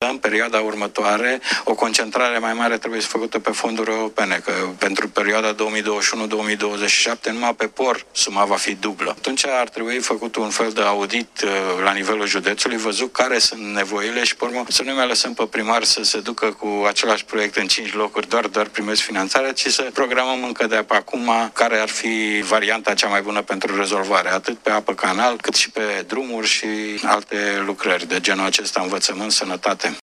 în perioada următoare o concentrare mai mare trebuie să făcută pe fonduri europene, că pentru perioada 2021-2027 numai pe POR suma va fi dublă. Atunci ar trebui făcut un fel de audit la nivelul județului, văzut care sunt nevoile și, pe urmă, să nu mai lăsăm pe primar să se ducă cu același proiect în 5 locuri, doar primesc finanțarea, ci să programăm încă de pe acum care ar fi varianta cea mai bună pentru rezolvare, atât pe apă canal, cât și pe drumuri și alte lucrări de genul acesta, învățământ, sănătate.